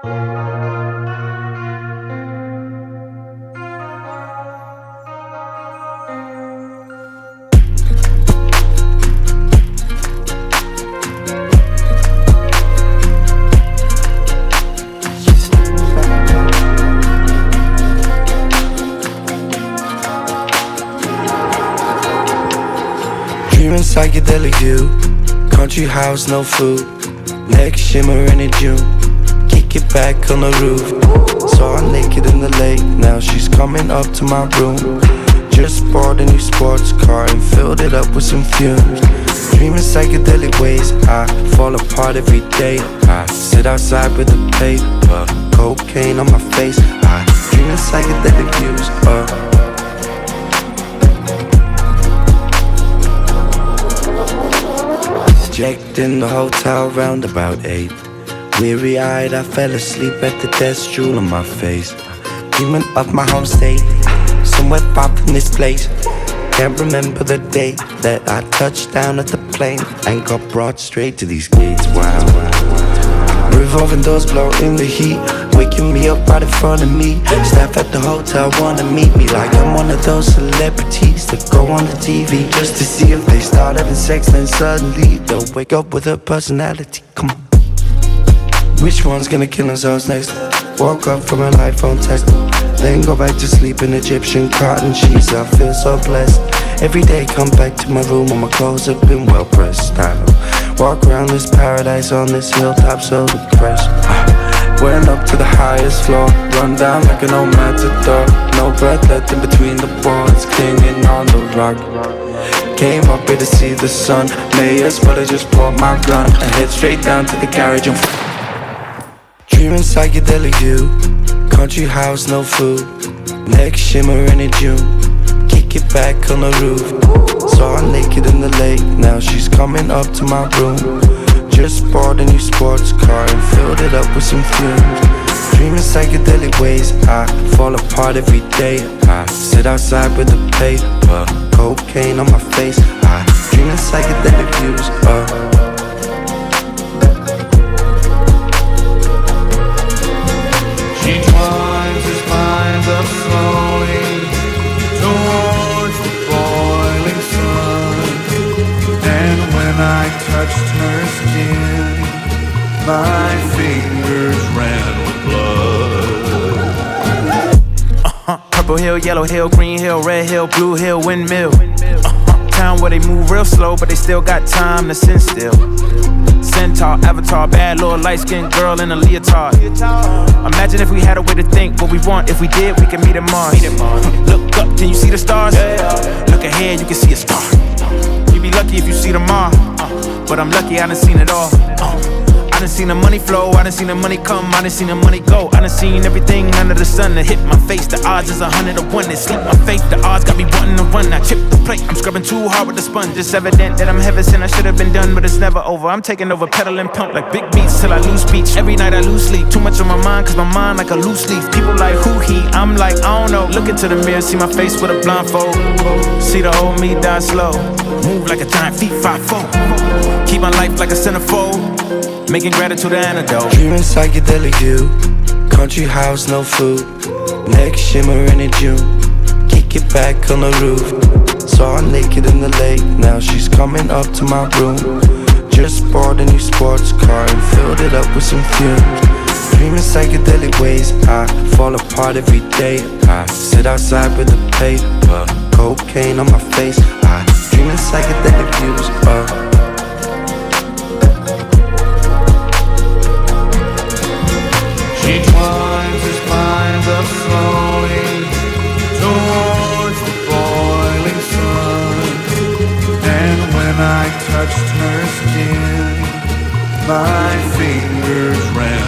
Dreaming psychedelic view, country house, no food. Neck shimmering in June, kick it back on the roof. Saw her naked in the lake, now she's coming up to my room. Just bought a new sports car and filled it up with some fumes. Dreaming psychedelic ways, I fall apart every day. I sit outside with a paper, cocaine on my face. I dreaming psychedelic views, Checked in the hotel round about 8. Weary-eyed, I fell asleep at the desk, jewel on my face. Dreaming of my home state, somewhere far from this place. Can't remember the day that I touched down at the plane and got brought straight to these gates. Wow. Revolving doors blowing the heat, waking me up right in front of me. Staff at the hotel wanna meet me like I'm one of those celebrities that go on the TV just to see if they start having sex. Then suddenly they'll wake up with a personality. Come on, which one's gonna kill themselves next? Woke up from an iPhone text, then go back to sleep in Egyptian cotton sheets. I feel so blessed. Every day come back to my room and my clothes have been well pressed. I walk around this paradise on this hilltop so depressed. Went up to the highest floor, run down like an old matador. No breath left in between the boards, clinging on the rock. Came up here to see the sun, mayors, but I just bought my gun. I head straight down to the garage and dreaming psychedelic view, country house, no food. Neck shimmering in June, kick it back on the roof. Saw her naked in the lake, now she's coming up to my room. Just bought a new sports car and filled it up with some fumes. Dreaming psychedelic ways, I fall apart every day. I sit outside with a paper, cocaine on my face. I dreaming psychedelic views, She winds his mind up slowly towards the boiling sun. And when I touched her skin, my fingers ran with blood. Purple hill, yellow hill, green hill, red hill, blue hill, windmill. Town where they move real slow, but they still got time to sit still. Centaur, avatar, bad little light-skinned girl in a leotard. Imagine if we had a way to think what we want. If we did, we could meet at Mars. Look up, can you see the stars? Look ahead, you can see a star. You be lucky if you see tomorrow, but I'm lucky I done seen it all. I done seen the money flow, I done seen the money come, I done seen the money go. I done seen everything under the sun that hit my face. The odds is 100 to 1, they sleep my faith. The odds got me wanting to run, I chip the plate. I'm scrubbing too hard with the sponge. It's evident that I'm heaven sent, I should have been done, but it's never over. I'm taking over, pedaling pump like big beats till I lose speech. Every night I lose sleep, too much on my mind, cause my mind like a loose leaf. People like who he, I'm like I don't know. Look into the mirror, see my face with a blindfold. See the old me die slow, move like a giant feet 5'4". Keep my life like a centerfold, making gratitude an antidote. Dreaming psychedelic view, country house, no food. Neck shimmering in June, kick it back on the roof. Saw her naked in the lake, now she's coming up to my room. Just bought a new sports car and filled it up with some fumes. Dreaming psychedelic ways, I fall apart every day. I sit outside with a paper, cocaine on my face. I dreaming psychedelic views, She winds his mind up slowly towards the boiling sun. And when I touched her skin, my fingers ran